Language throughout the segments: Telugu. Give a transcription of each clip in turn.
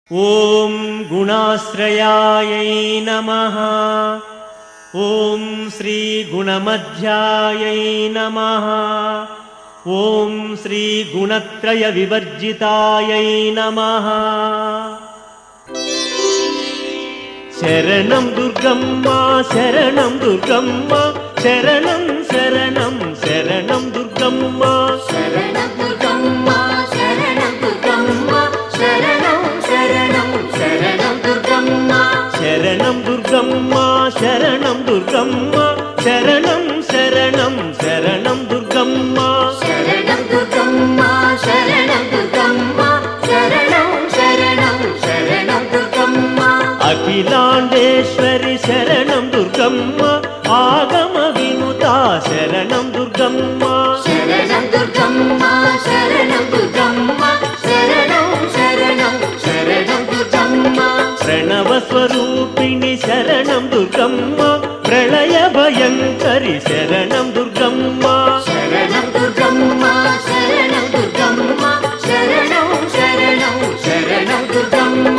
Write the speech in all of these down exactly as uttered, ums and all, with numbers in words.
ఓం గుణాశ్రయాయై నమః. ఓం శ్రీ గుణమధ్యాయై నమః. ఓం శ్రీ గుణత్రయ వివర్జితాయై నమః. శరణం దుర్గమ్మ శరణం దుర్గమ్మ శరణం శరణం శరణం దుర్గమ్మ శరణం దుర్గమ్మ శరణం దుర్గమ్మ శరణం శరణం శరణం దుర్గమ్మ శరణం దుర్గమ్మ శరణం దుర్గమ్మ శరణం శరణం శరణం దుర్గమ్మ శరణం దుర్గమ్మ శరణం దుర్గమ్మ శరణం శరణం శరణం దుర్గమ్మ అఖిలాండేశ్వరి శరణం దుర్గమ్మ ఆగమ వినుత శరణం దుర్గమ్మ శరణం దుర్గమ్మ శరణం దుర్గమ్మ శరణం శరణం శరణం దుర్గమ్మ ప్రణవ స్వరూపిణి శరణం దుర్గమ్మ ప్రళయ భయంకరి శరణం దుర్గమ్మ శరణం దుర్గమ్మ శరణం దుర్గమ్మ శరణం శరణం శరణం దుర్గమ్మ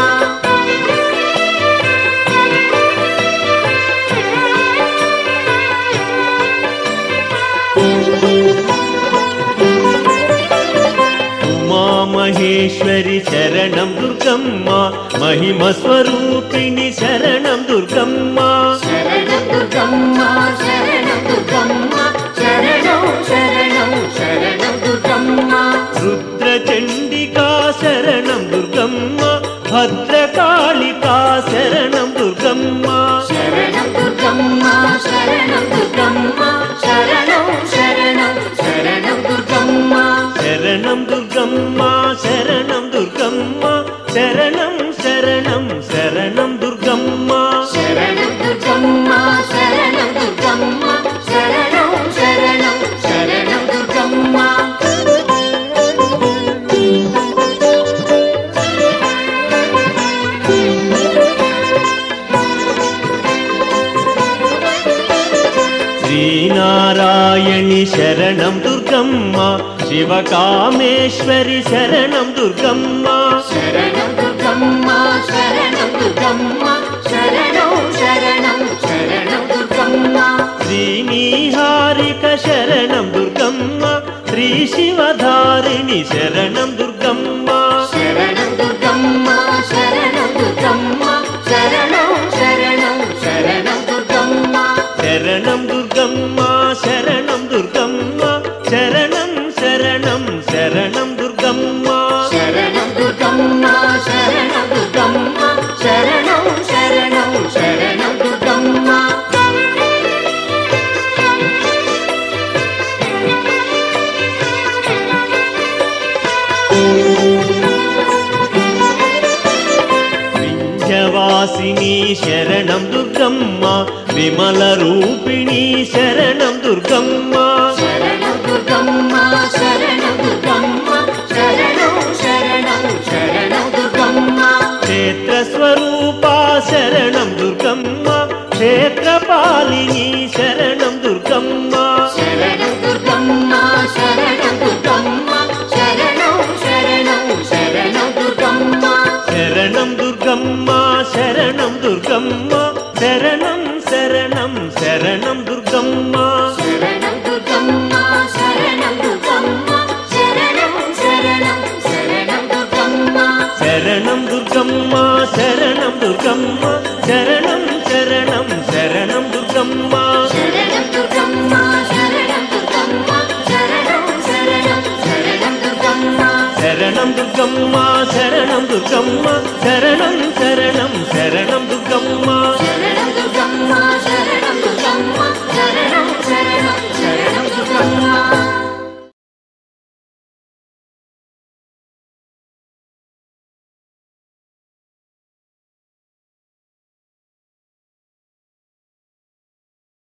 ఉమామహేశ్వరి శరణం దుర్గమ్మ మహిమ స్వరూపిణి శరణం దుర్గమ్మ శరణం దుర్గమ్మ శరణం దుర్గమ్మ శరణం శరణం శరణం దుర్గమ్మ రుద్రచండికా శరణం దుర్గమ్మ భద్రకాళికా శరణం దుర్గమ్మ శరణం దుర్గమ్మ శరణం దుర్గమ్మ శరణం శరణం శరణం దుర్గమ్మ శరణం దుర్గమ్మ శరణం దుర్గమ్మ శరణం శరణం శరణం దుర్గమ్మ శరణం దుర్గమ్మ శరణం దుర్గమ్మ శరణం శరణం శరణం దుర్గమ్మ శ్రీనారాయణి శరణం దుర్గమ్మ శివకామేశ్వరి శరణం దుర్గమ్మ శరణం దుర్గమ్మ శరణం దుర్గమ్మ శరణం శరణం శరణం దుర్గమ్మ శ్రీనిహారిక శరణం దుర్గమ్మ శ్రీ శివధారిణి శరణం దుర్గమ్మ శరణం దుర్గమ్మ శరణం దుర్గమ్మ శరణం శరణం శరణం దుర్గమ్మ శరణం దుర్గమ్మ శరణం దుర్గమ్మ శరణం శరణం శరణం దుర్గమ్మ శరణం దుర్గమ్మ శరణం దుర్గమ్మ శరణం శరణం శరణం దుర్గమ్మ వింధ్యవాసిని శరణం దుర్గమ్మ విమల రూపిణి శరణం దుర్గమ్మ శరణం దుర్గమ్మ శరణం దుర్గమ్మ శరణం శరణం శరణం దుర్గమ్మ క్షేత్ర స్వరూపా శరణం దుర్గమ్మ క్షేత్రపాలిని శరణం దుర్గమ్మ శరణం దుర్గమ్మ శరణం దుర్గమ్మ శరణం శరణం శరణం దుర్గమ్మ శరణం దుర్గమ్మ శరణం దుర్గమ్మ శరణం శరణం శరణం దుర్గమ్మ శరణం దుర్గమ్మ శరణం దుర్గమ్మ శరణం శరణం శరణం దుర్గమ్మ శరణం దుర్గమ్మ శరణం దుర్గమ్మ శరణం శరణం శరణం దుర్గమ్మ శరణం దుర్గమ్మ శరణం దుర్గమ్మ శరణం శరణం శరణం దుర్గమ్మ శరణం దుర్గమ్మ శరణం దుర్గమ్మ శరణం